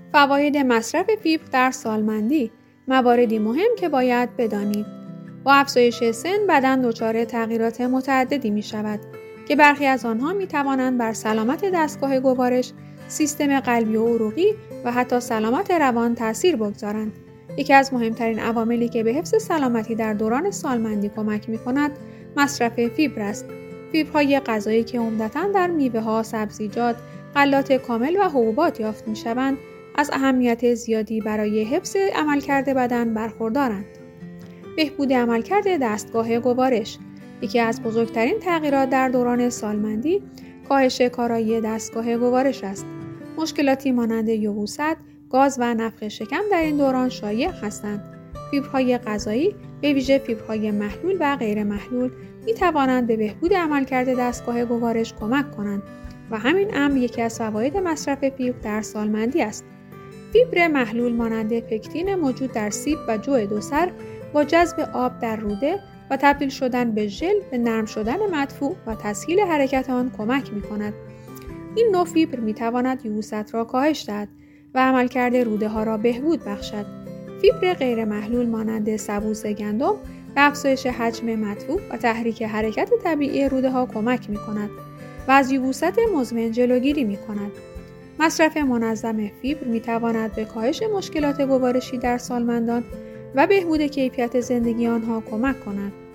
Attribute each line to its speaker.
Speaker 1: فواید مصرف فیبر در سالمندی. مواردی مهم که باید بدانید. با افزایش سن بدن دچار تغییرات متعددی می شود که برخی از آنها می توانند بر سلامت دستگاه گوارش، سیستم قلبی و عروقی و حتی سلامت روان تأثیر بگذارند. یکی از مهمترین عواملی که به حفظ سلامتی در دوران سالمندی کمک می کند مصرف فیبر است. فیبرهای غذایی که عمدتاً در میوه‌ها، سبزیجات، غلات کامل و حبوبات یافت می شوند از اهمیت زیادی برای حفظ عملکرد بدن برخوردارند. بهبود عملکرد دستگاه گوارش. یکی از بزرگترین تغییرات در دوران سالمندی کاهش کارایی دستگاه گوارش است. مشکلاتی مانند یبوست، گاز و نفخ شکم در این دوران شایع هستند. فیبرهای غذایی به ویژه فیبرهای محلول و غیر محلول می توانند به بهبود عملکرد دستگاه گوارش کمک کنند و همین امر یکی از فواید مصرف فیبر در سالمندی است. فیبر محلول مانند پکتین موجود در سیب و جو دوسر با جذب آب در روده و تبدیل شدن به ژل به نرم شدن مدفوع و تسهیل حرکت آن کمک می کند. این نوع فیبر می تواند یبوست را کاهش دهد و عملکرد روده ها را بهبود بخشد. فیبر غیر محلول مانند سبوس گندم به افزایش حجم مدفوع و تحریک حرکت طبیعی روده ها کمک می کند و از یبوست مزمن جلوگیری می کند. مصرف منظم فیبر می تواند به کاهش مشکلات گوارشی در سالمندان و بهبود کیفیت زندگی آنها کمک کند.